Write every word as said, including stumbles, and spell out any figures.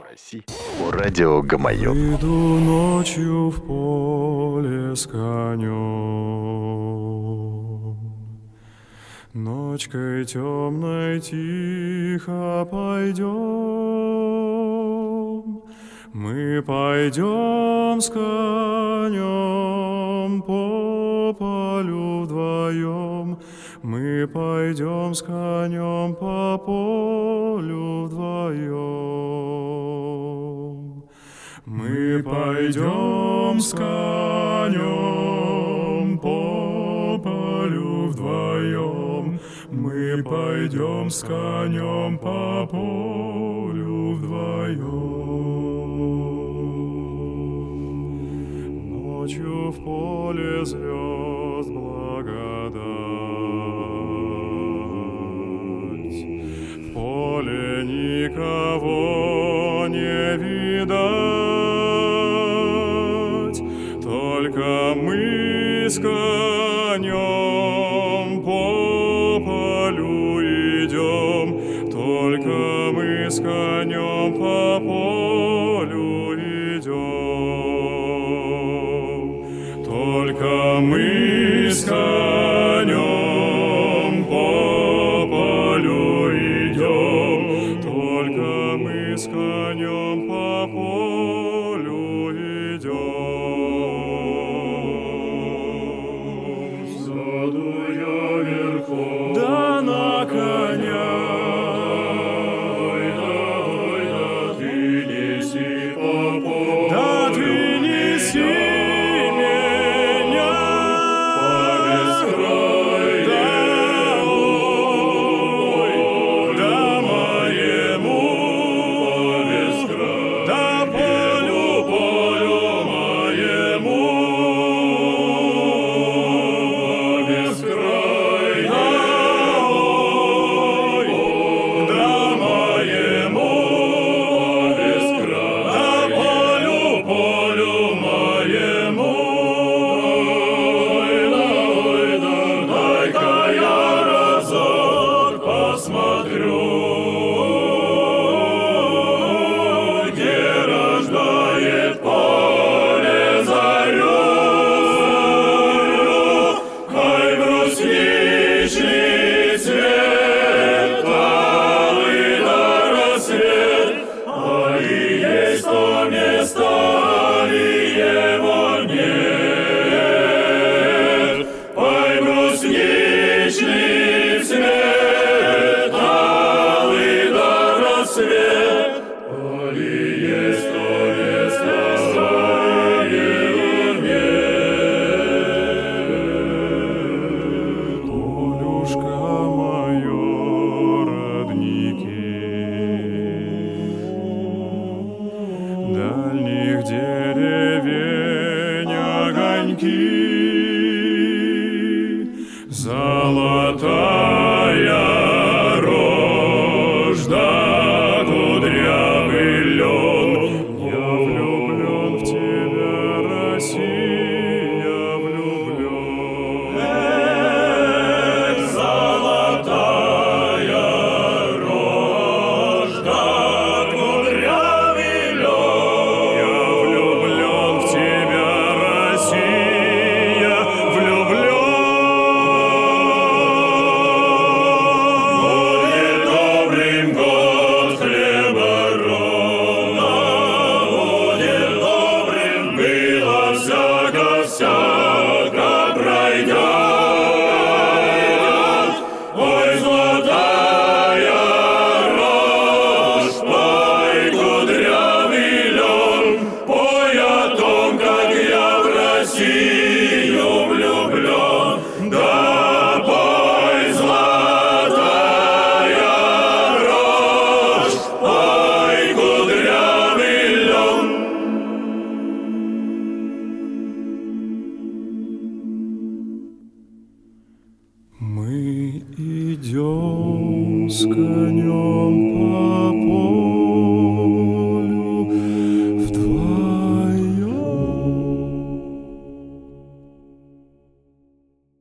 России. О радио Гамаюн. Выйду ночью в поле с конем, ночкой темной тихо пойдем. Мы пойдем с конем по полю вдвоем. Мы пойдем с конем по полю вдвоем. Мы пойдем с конем по полю вдвоем. Мы пойдем с конем по полю вдвоем. Ночью в поле звезд благодать, в поле никого не видать, только мы с конем по полю идем, только мы с конем по полю идем, только мы с конем по полю идем, только мы с конем по полю идем. Сяду я верхом, да на коня, ой да, ой да, ты неси по полю, да ты неси меня по бескрай, да, ой, да моему по бескрай, да полю, полю моему по бескрай, да, ой, да моему по бескрай, да полю, полю моему, ой, да, ой, да, дай-ка я разок посмотрю, где рождает поле зарю. Ай, брусничный цвет, алый на рассвет, ай, есть то место, али его нет. Ай, брусничный цвет, алый на рассвет, али есть то место, али его нет. Полюшка моё, родники, дальних деревень огоньки, золотая рожь да кудрявый лен. Я влюблен в тебя, Россия, влюблен. Эх, золотая рожь да кудрявый лен. Я влюблен в тебя, Россия, влюблен. Будет добрым год хлеба ровно, будет добрым, было всяко, всяко пройдет. Ой, золотая рожь, пой, кудрявый лен, пой о том, как я в Россию влюблен. Да, пой, золотая рожь, пой, кудрявый лен. Мы идем с конем